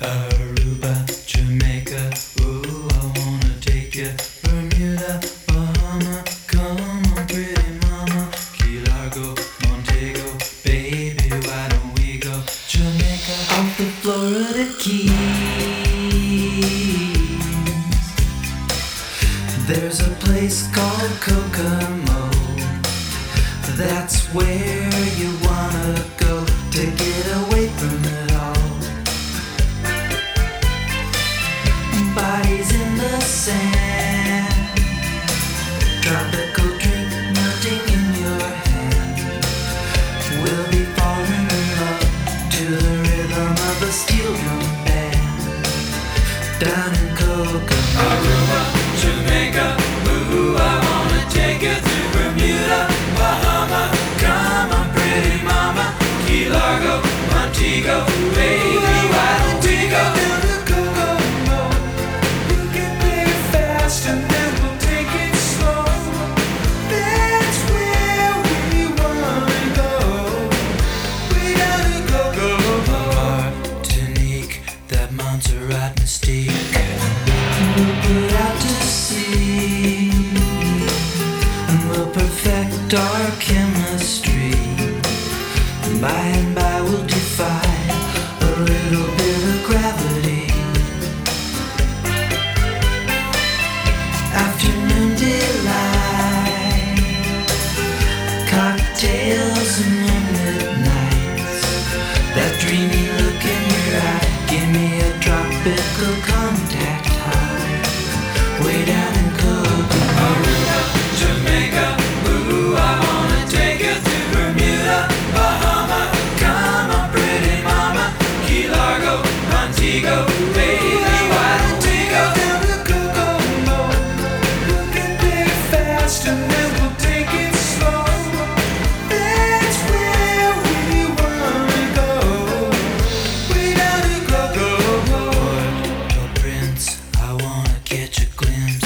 Aruba, Jamaica, ooh, I wanna take you. Bermuda, Bahama, come on, pretty mama. Key Largo, Montego, baby, why don't we go? Jamaica, off the Florida Keys. There's a place called Kokomo. That's where you wanna go to get away from it all. Bodies in the sand, tropical drink melting in your hand. We'll be falling in love to the rhythm of a steel drum band. Down in Kokomo, Aruba, Jamaica, ooh, I wanna take you to Bermuda, Bahama, come on, pretty mama. Key Largo, Montego, baby, why don't we go? And then we'll take it slow. That's where we wanna go. We gotta go. Martinique, that Montserrat mystique. We'll put out to sea, and we'll perfect our chemistry. By and by we'll defy a little bit of gravity. Afternoon delight, cocktails and moonlit nights. That dreamy look in your eye, give me a tropical contact high. Way down in Kokomo, Aruba, Jamaica, ooh, I wanna take you to Bermuda, Bahama, come on, pretty mama. Key Largo, Montego, baby, why don't we go? And then we'll take it slow. That's where we wanna go. We gotta go. Port-au-Prince, I wanna catch a glimpse.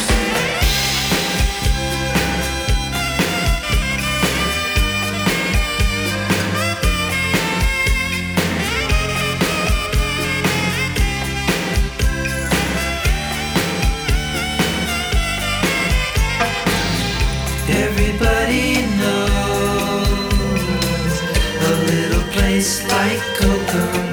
Everybody knows a little place like Kokomo.